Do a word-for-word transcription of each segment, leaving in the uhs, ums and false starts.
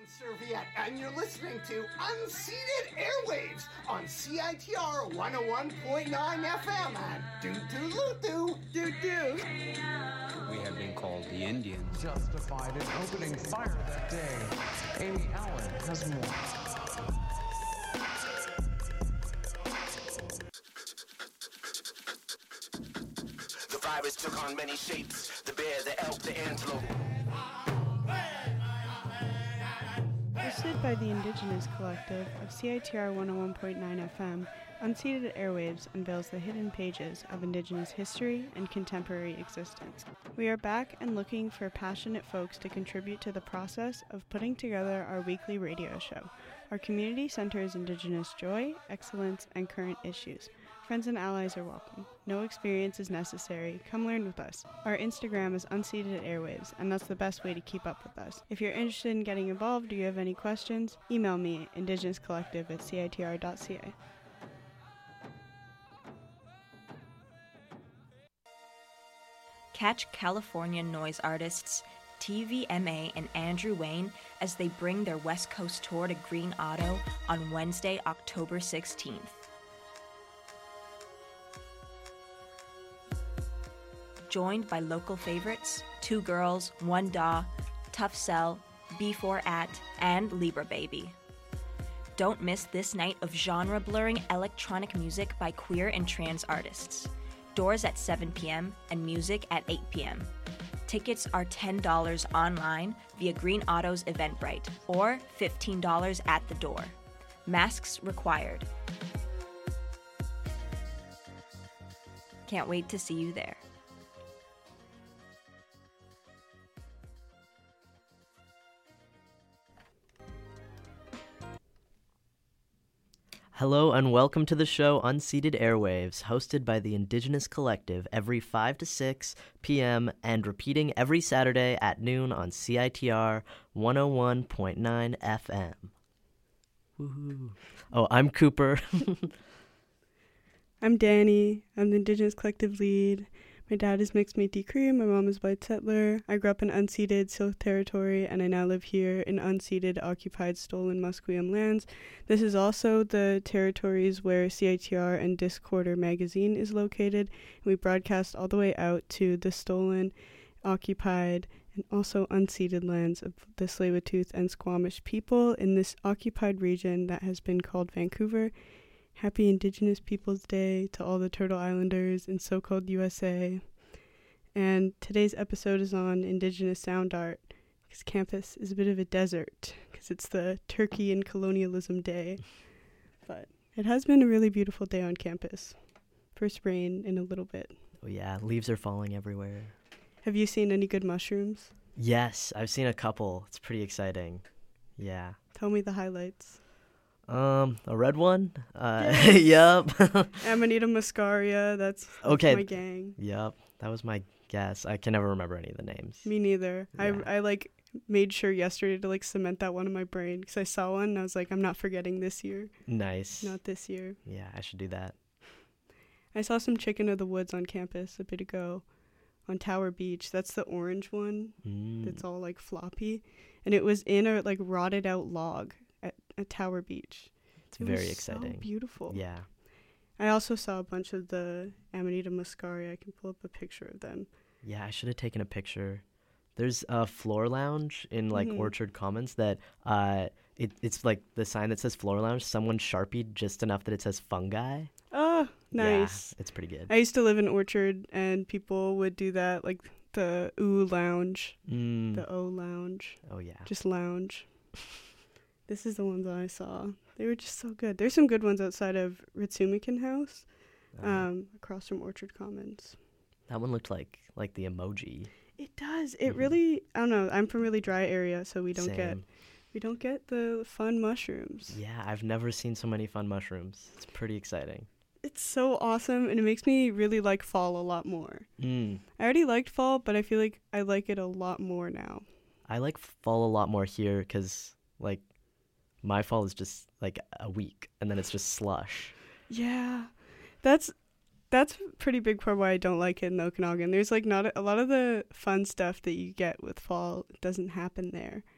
Serviette, and you're listening to Unceded Airwaves on C I T R one oh one point nine F M and doo-doo-doo-doo, doo-doo. We have been called the Indians. Justified in opening fire that day. Amy Allen has more. The virus took on many shapes. The bear, the elk, the antelope. Hosted by the Indigenous Collective of C I T R one oh one point nine F M, Unceded Airwaves unveils the hidden pages of Indigenous history and contemporary existence. We are back and looking for passionate folks to contribute to the process of putting together our weekly radio show. Our community centers Indigenous joy, excellence, and current issues. Friends and allies are welcome. No experience is necessary. Come learn with us. Our Instagram is Unceded Airwaves, and that's the best way to keep up with us. If you're interested in getting involved or you have any questions, email me, indigenouscollective at c i t r dot c a. Catch California noise artists T V M A and Andrew Wayne as they bring their West Coast tour to Green Auto on Wednesday, October sixteenth. Joined by local favorites, Two Girls, One Daw, Tough Cell, B four At, and Libra Baby. Don't miss this night of genre-blurring electronic music by queer and trans artists. Doors at seven p.m. and music at eight p.m. Tickets are ten dollars online via Green Auto's Eventbrite or fifteen dollars at the door. Masks required. Can't wait to see you there. Hello and welcome to the show Unceded Airwaves, hosted by the Indigenous Collective every five to six p.m. and repeating every Saturday at noon on C I T R one oh one point nine F M. Woohoo. Oh, I'm Cooper. I'm Danny. I'm the Indigenous Collective lead. My dad is Mixed Métis Cree, my mom is white settler. I grew up in unceded Syilx territory, and I now live here in unceded, occupied, stolen Musqueam lands. This is also the territories where C I T R and Discorder magazine is located. We broadcast all the way out to the stolen, occupied, and also unceded lands of the Tsleil-Waututh and Squamish people in this occupied region that has been called Vancouver. Happy Indigenous Peoples Day to all the Turtle Islanders in so-called U S A. And today's episode is on Indigenous sound art, because campus is a bit of a desert, because it's the Turkey and Colonialism Day. But it has been a really beautiful day on campus. First rain in a little bit. Oh yeah, leaves are falling everywhere. Have you seen any good mushrooms? Yes, I've seen a couple. It's pretty exciting. Yeah. Tell me the highlights. Um, a red one? Uh, yep. Amanita muscaria, that's, that's okay. my gang. Yep, that was my guess. I can never remember any of the names. Me neither. Yeah. I, I, like, made sure yesterday to, like, cement that one in my brain, because I saw one, and I was like, I'm not forgetting this year. Nice. Not this year. Yeah, I should do that. I saw some chicken of the woods on campus a bit ago on Tower Beach. That's the orange one. Mm. That's all, like, floppy. And it was in a, like, rotted-out log at, at Tower Beach. It's it very was exciting. So beautiful. Yeah. I also saw a bunch of the Amanita muscaria. I can pull up a picture of them. Yeah, I should have taken a picture. There's a floor lounge in, like, mm-hmm. Orchard Commons that, uh, it, it's, like, the sign that says floor lounge, someone Sharpied just enough that it says fungi. Oh, nice. Yeah, it's pretty good. I used to live in Orchard, and people would do that, like the ooh lounge, Mm. the O lounge. Oh, yeah. Just lounge. This is the ones that I saw. They were just so good. There's some good ones outside of Ritsumikin House, Uh, um, across from Orchard Commons. that one looked like, like the emoji. It does. It Mhm. really, I don't know. I'm from really dry area, so we don't get Same. we don't get the fun mushrooms. Yeah, I've never seen so many fun mushrooms. It's pretty exciting. It's so awesome, and it makes me really like fall a lot more. Mm. I already liked fall, but I feel like I like it a lot more now. I like fall a lot more here because, like, my fall is just, like, a week, and then it's just slush. Yeah, that's that's a pretty big part why I don't like it in the Okanagan. There's, like, not a, a lot of the fun stuff that you get with fall doesn't happen there.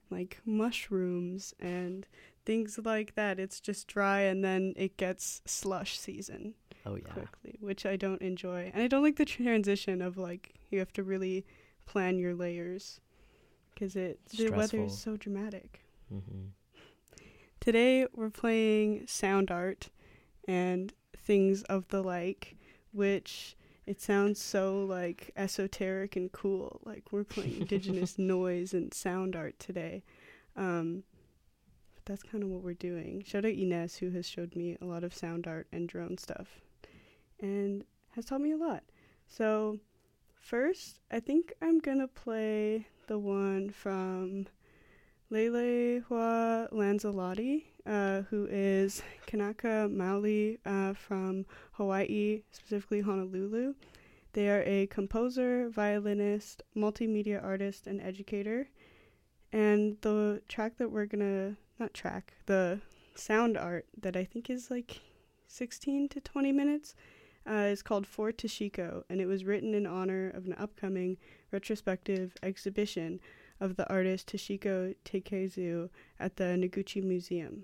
like mushrooms and things like that. It's just dry and then it gets slush season Oh yeah. quickly, which I don't enjoy. And I don't like the transition of like you have to really plan your layers because it the weather Stressful. is so dramatic. Mm-hmm. Today we're playing sound art and things of the like, which it sounds so like esoteric and cool. Like we're playing indigenous noise and sound art today. Um, but that's kind of what we're doing. Shout out Ines, who has showed me a lot of sound art and drone stuff and has taught me a lot. So first, I think I'm gonna play the one from Lelehua Lanzalotti, uh, who is Kanaka Maoli uh, from Hawaii, specifically Honolulu. They are a composer, violinist, multimedia artist, and educator. And the track that we're gonna, not track, the sound art that I think is like sixteen to twenty minutes uh, is called For Toshiko, and it was written in honor of an upcoming retrospective exhibition of the artist Toshiko Takezu at the Noguchi Museum.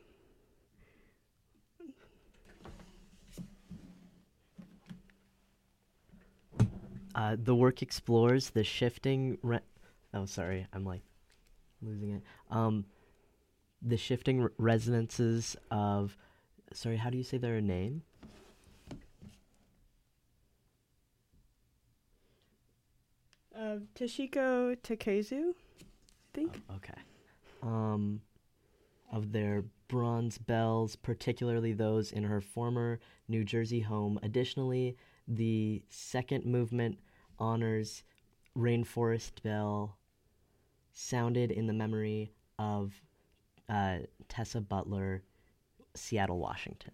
Uh, the work explores the shifting. Re- oh, sorry, I'm like losing it. Um, the shifting r- resonances of. Sorry, how do you say their name? Uh, Toshiko Takezu, I think. Oh, okay. Um, of their bronze bells, particularly those in her former New Jersey home. Additionally, the second movement honors Rainforest Bell, sounded in the memory of uh, Tessa Butler, Seattle, Washington.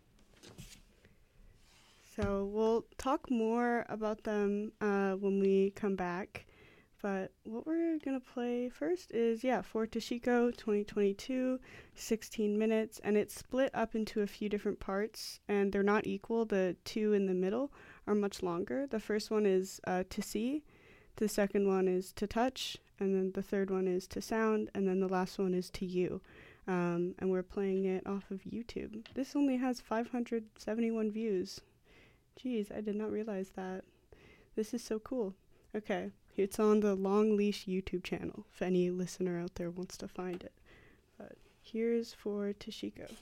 So we'll talk more about them uh, when we come back. But what we're going to play first is, yeah, For Toshiko twenty twenty-two, sixteen minutes. And it's split up into a few different parts. And they're not equal. The two in the middle are much longer. The first one is uh, To See. The second one is To Touch. And then the third one is To Sound. And then the last one is To You. Um, and we're playing it off of YouTube. This only has five hundred seventy-one views. Jeez, I did not realize that. This is so cool. Okay, it's on the Long Leash YouTube channel, if any listener out there wants to find it. But here's For Toshiko.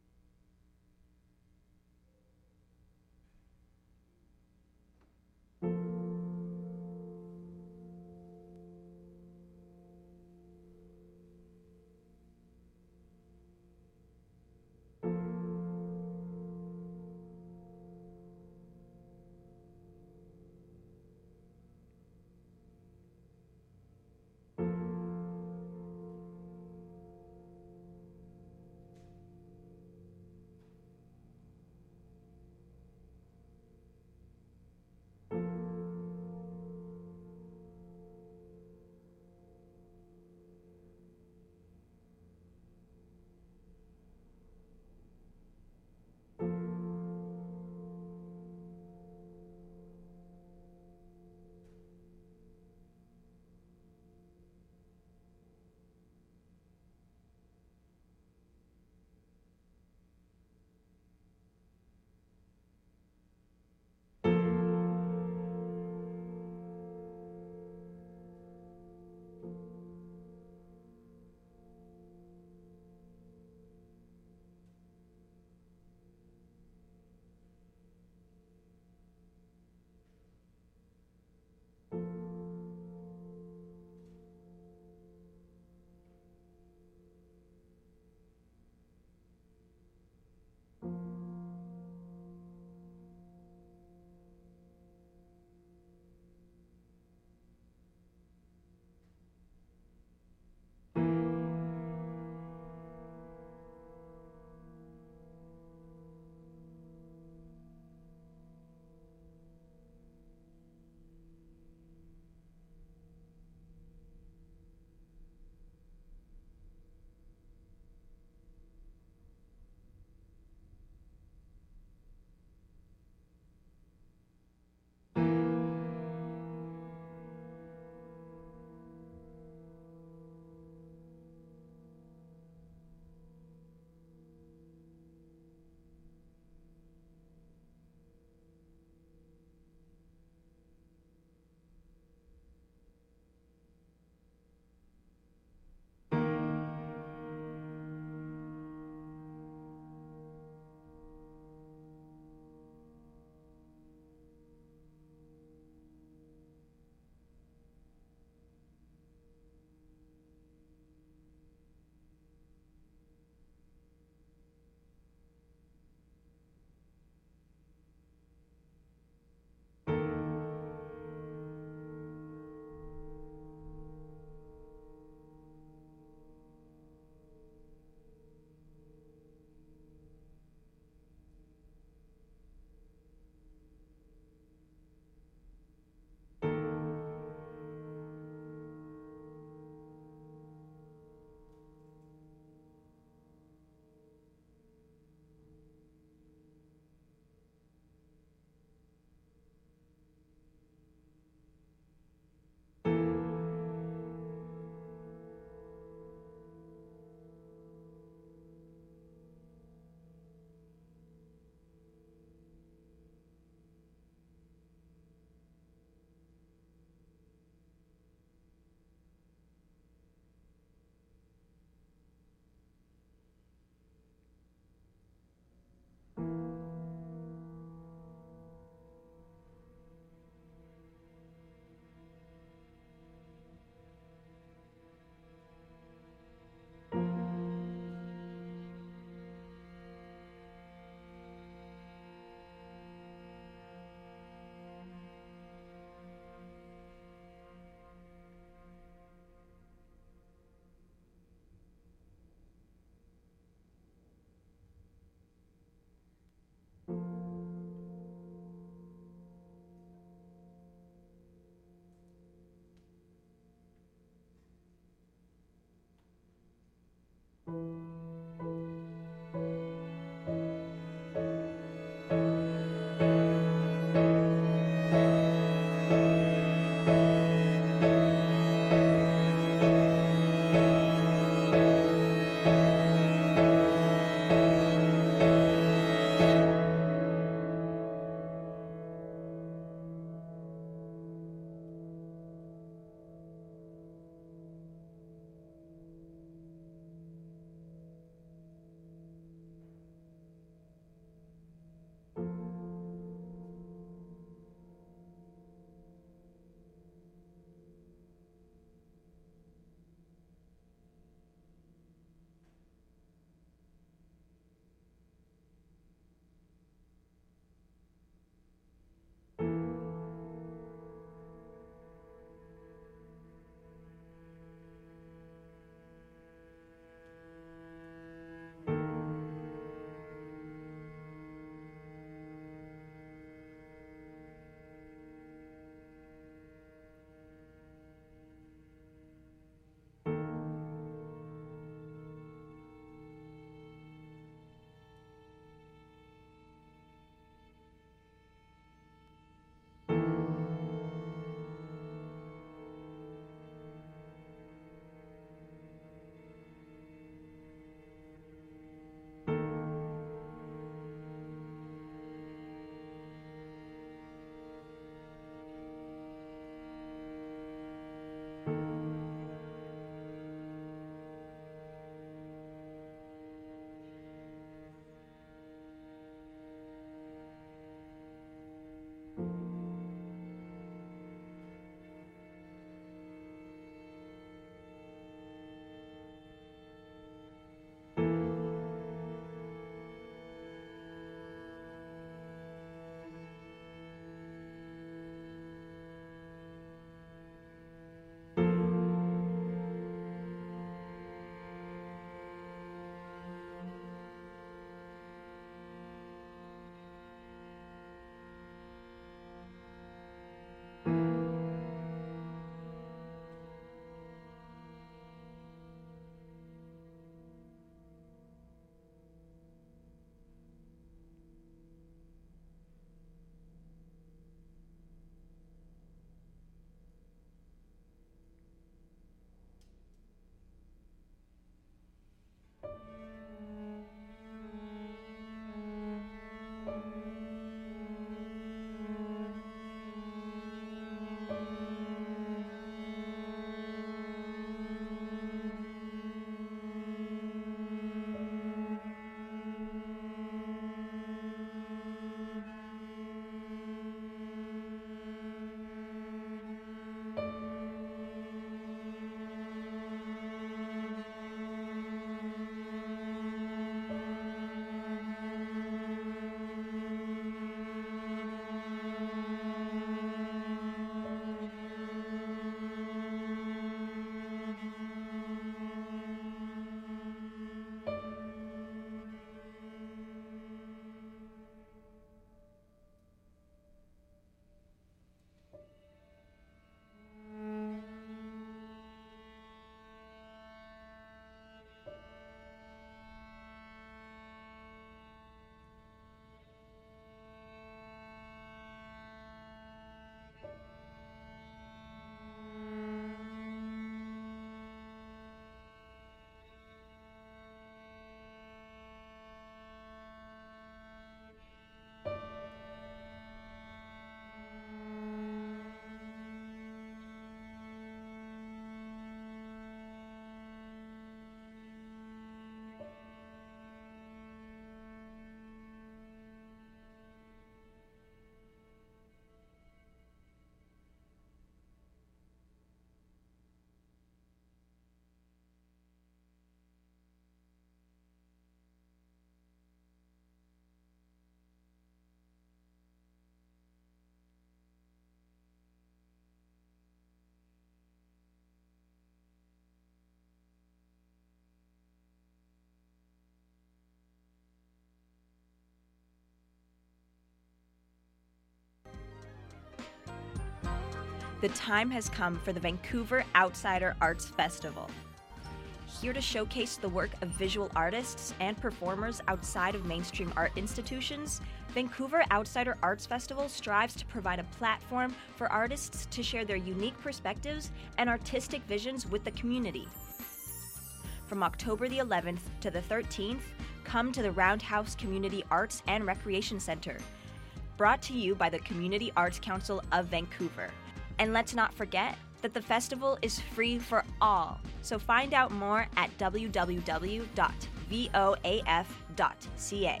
The time has come for the Vancouver Outsider Arts Festival. Here to showcase the work of visual artists and performers outside of mainstream art institutions, Vancouver Outsider Arts Festival strives to provide a platform for artists to share their unique perspectives and artistic visions with the community. From October the eleventh to the thirteenth, come to the Roundhouse Community Arts and Recreation Center, brought to you by the Community Arts Council of Vancouver. And let's not forget that the festival is free for all, so find out more at w w w dot voaf dot c a.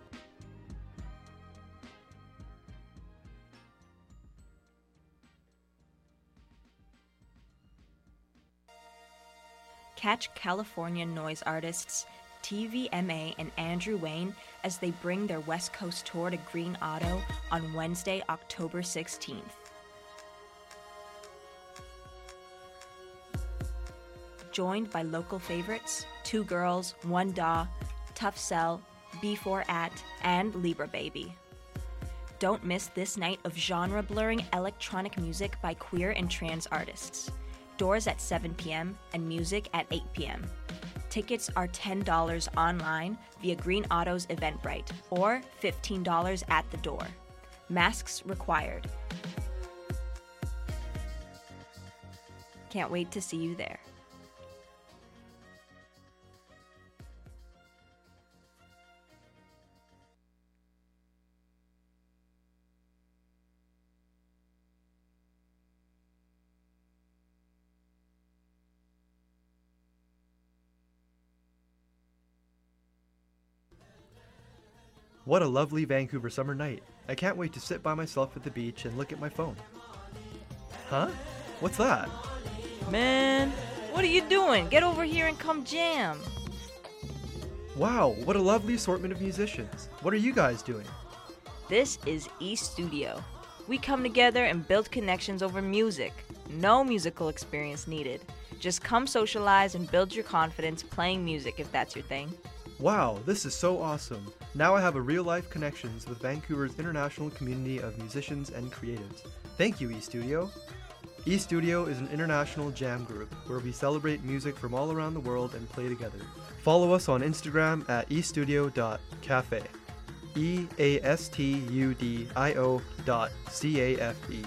Catch California noise artists T V M A and Andrew Wayne as they bring their West Coast tour to Green Auto on Wednesday, October sixteenth. Joined by local favorites Two Girls, One Daw, Tough Cell, B four At, and Libra Baby. Don't miss this night of genre-blurring electronic music by queer and trans artists. Doors at seven p.m. and music at eight p.m. Tickets are ten dollars online via Green Auto's Eventbrite or fifteen dollars at the door. Masks required. Can't wait to see you there. What a lovely Vancouver summer night. I can't wait to sit by myself at the beach and look at my phone. Huh? What's that? Man, what are you doing? Get over here and come jam. Wow, what a lovely assortment of musicians. What are you guys doing? This is E-Studio. We come together and build connections over music. No musical experience needed. Just come socialize and build your confidence playing music if that's your thing. Wow, this is so awesome. Now I have a real-life connections with Vancouver's international community of musicians and creatives. Thank you, E-Studio. E-Studio is an international jam group where we celebrate music from all around the world and play together. Follow us on Instagram at e studio dot cafe. E A S T U D I O dot C A F E.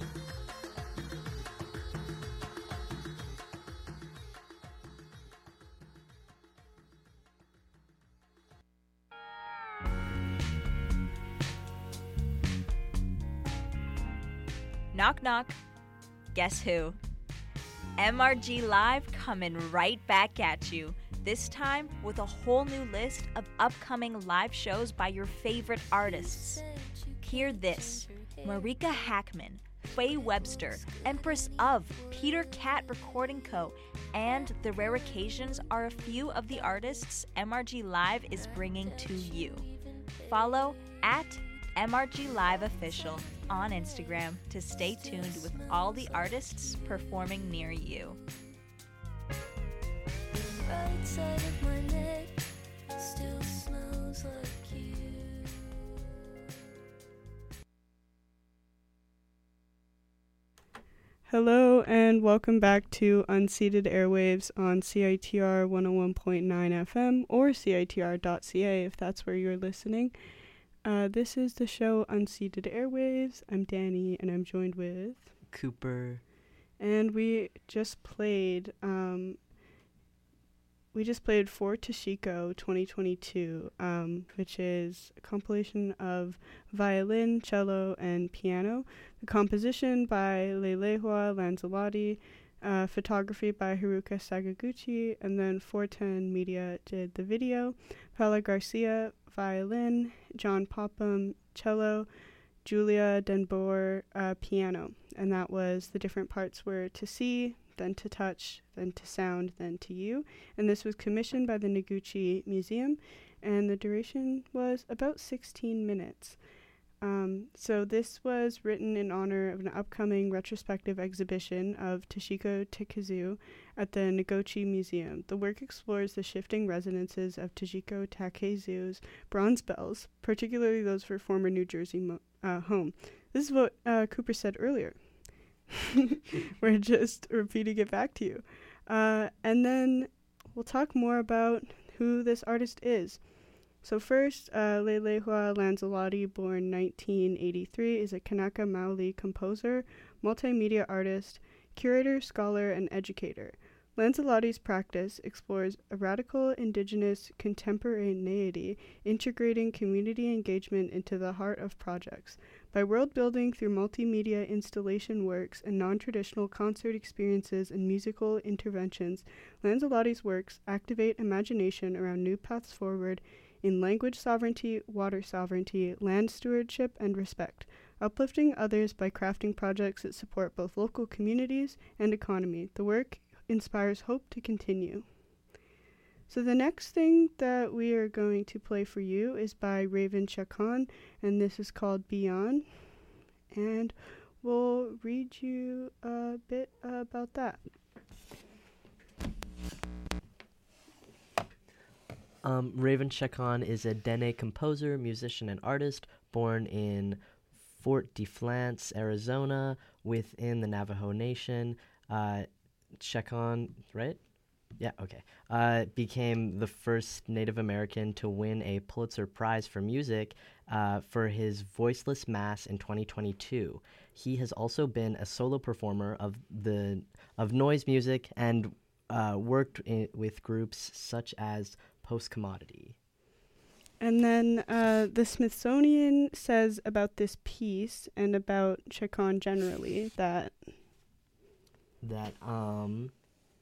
Knock knock. Guess who? M R G Live coming right back at you. This time with a whole new list of upcoming live shows by your favorite artists. Hear this. Marika Hackman, Faye Webster, Empress of, Peter Cat Recording Co., and The Rare Occasions are a few of the artists M R G Live is bringing to you. Follow at M R G Live Official on Instagram to stay tuned with all the artists performing near you. Right side of my neck still smells like you. Hello and welcome back to Unceded Airwaves on C I T R one oh one point nine F M or C I T R dot C A if that's where you're listening. Uh, this is the show Unceded Airwaves. I'm Danny and I'm joined with Cooper. And we just played um, we just played For Toshiko twenty twenty-two, um, which is a compilation of violin, cello, and piano. The composition by Leilehua Lanzalotti, uh, photography by Haruka Sakaguchi, and then four ten Media did the video. Paula Garcia, violin, John Popham, cello, Julia Denboer, uh, piano. And that was the different parts were to see, then to touch, then to sound, then to you. And this was commissioned by the Noguchi Museum, and the duration was about sixteen minutes. Um, so this was written in honor of an upcoming retrospective exhibition of Toshiko Takezu at the Noguchi Museum. The work explores the shifting resonances of Toshiko Takezu's bronze bells, particularly those for former New Jersey mo- uh, home. This is what uh, Cooper said earlier. We're just repeating it back to you. Uh, and then we'll talk more about who this artist is. So first, uh, Lelehua Lanzalotti, born nineteen eighty-three, is a Kanaka Maoli composer, multimedia artist, curator, scholar, and educator. Lanzalotti's practice explores a radical indigenous contemporaneity, integrating community engagement into the heart of projects. By world building through multimedia installation works and non-traditional concert experiences and musical interventions, Lanzalotti's works activate imagination around new paths forward in language sovereignty, water sovereignty, land stewardship, and respect, uplifting others by crafting projects that support both local communities and economy. The work inspires hope to continue. So the next thing that we are going to play for you is by Raven Chacon, and this is called Beyond, and we'll read you a bit uh, about that. Um, Raven Chacon is a Dene composer, musician, and artist born in Fort Defiance, Arizona, within the Navajo Nation. Uh, Chacon, right? Yeah, okay. Uh, became the first Native American to win a Pulitzer Prize for music uh, for his Voiceless Mass in twenty twenty-two. He has also been a solo performer of the of noise music and uh, worked in, with groups such as Post Commodity. And then uh, the Smithsonian says about this piece and about Chacon generally that that um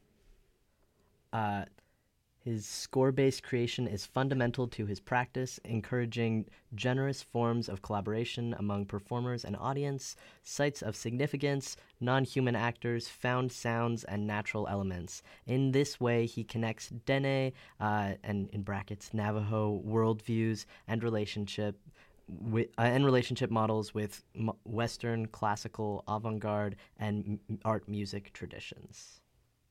uh his score-based creation is fundamental to his practice, encouraging generous forms of collaboration among performers and audience, sites of significance, non-human actors, found sounds, and natural elements. In this way, he connects Dene, uh, and in brackets, Navajo worldviews and relationship with, uh, and relationship models with m- Western, classical, avant-garde, and m- art music traditions.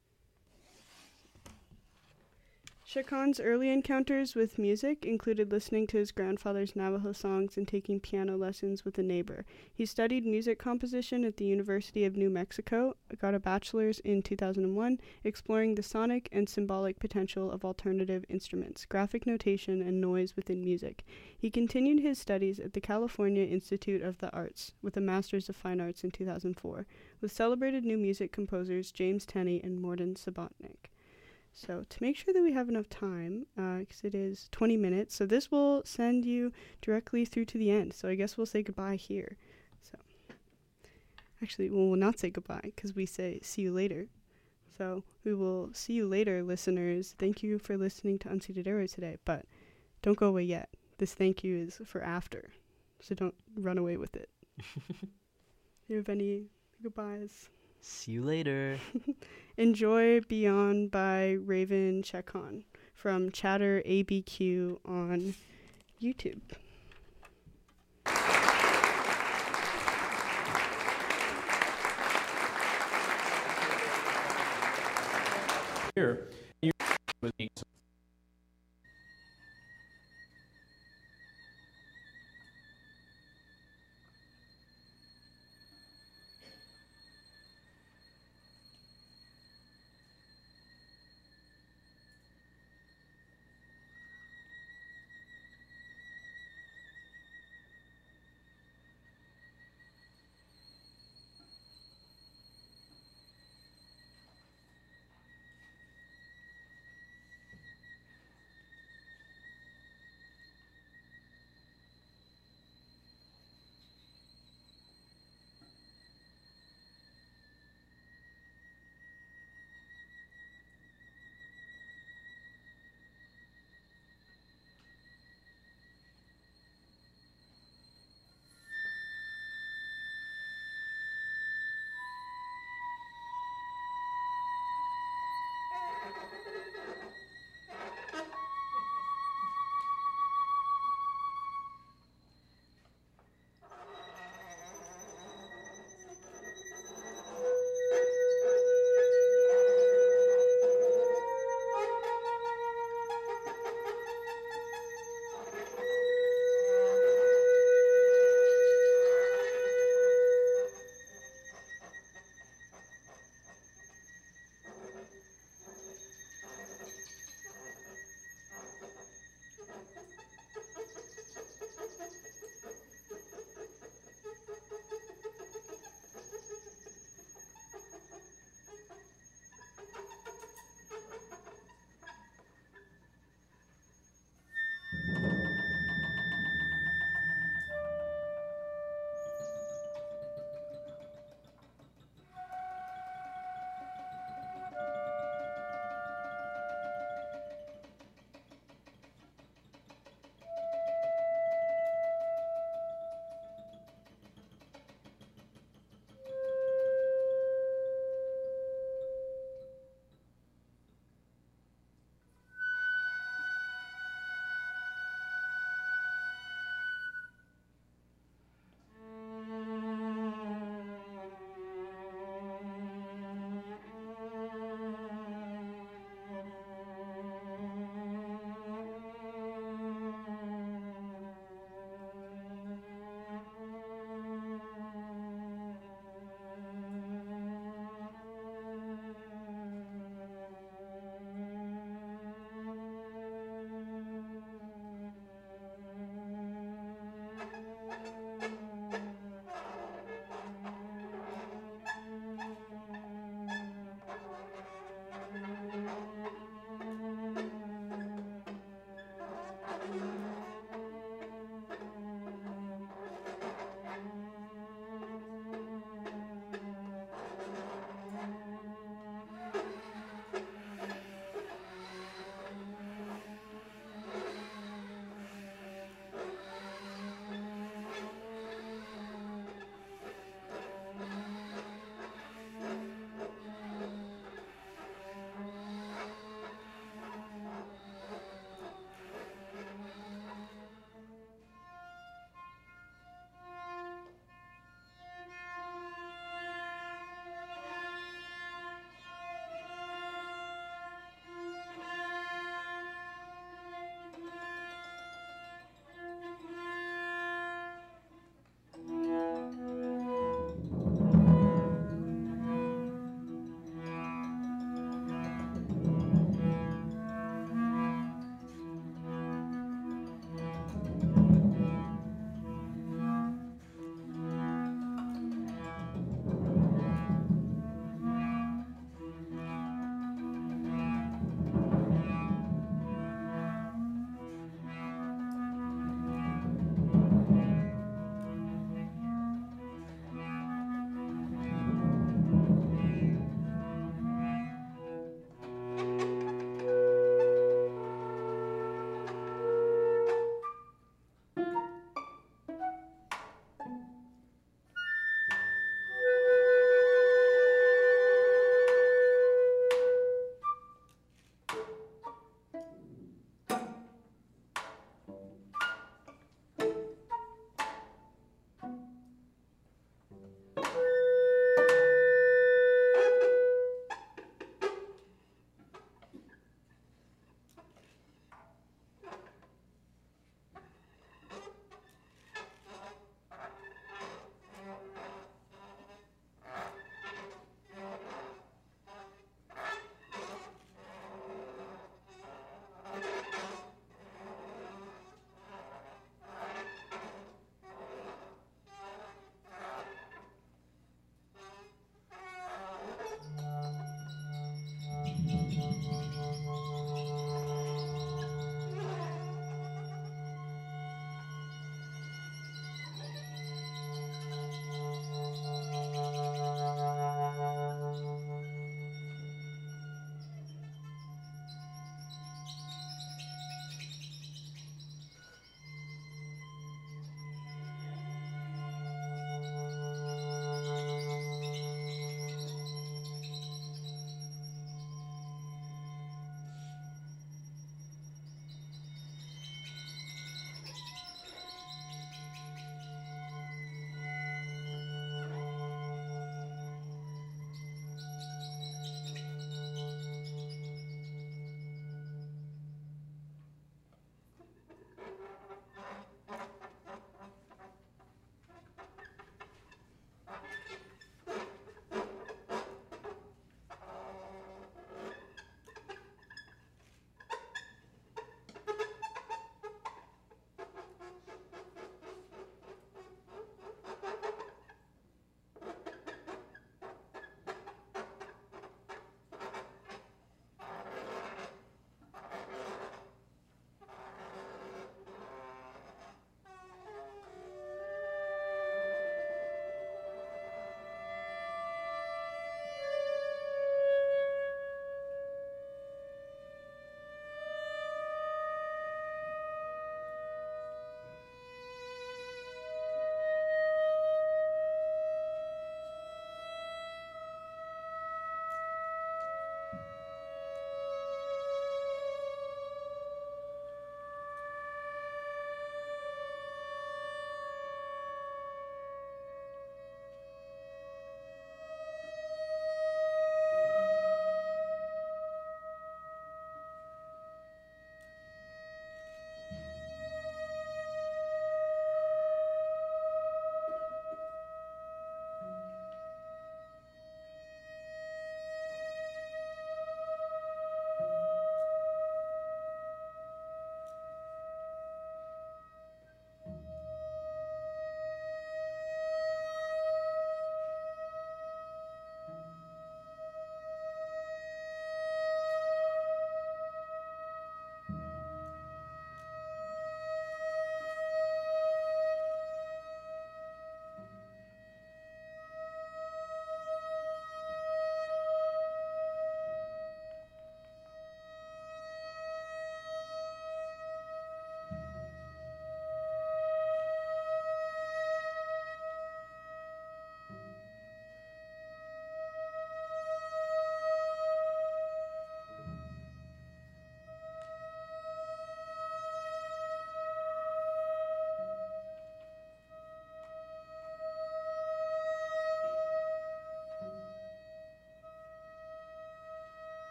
Chacon's early encounters with music included listening to his grandfather's Navajo songs and taking piano lessons with a neighbor. He studied music composition at the University of New Mexico, got a bachelor's in two thousand one, exploring the sonic and symbolic potential of alternative instruments, graphic notation, and noise within music. He continued his studies at the California Institute of the Arts with a Master's of Fine Arts in two thousand four, with celebrated new music composers James Tenney and Morden Subotnick. So to make sure that we have enough time, because uh, it is twenty minutes, so this will send you directly through to the end. So I guess we'll say goodbye here. So actually, well, we'll not say goodbye because we say see you later. So we will see you later, listeners. Thank you for listening to Unseated Arrow today, but don't go away yet. This thank you is for after, so don't run away with it. You have any goodbyes? See you later. Enjoy Beyond by Raven Chacon from Chatter A B Q on YouTube. Here.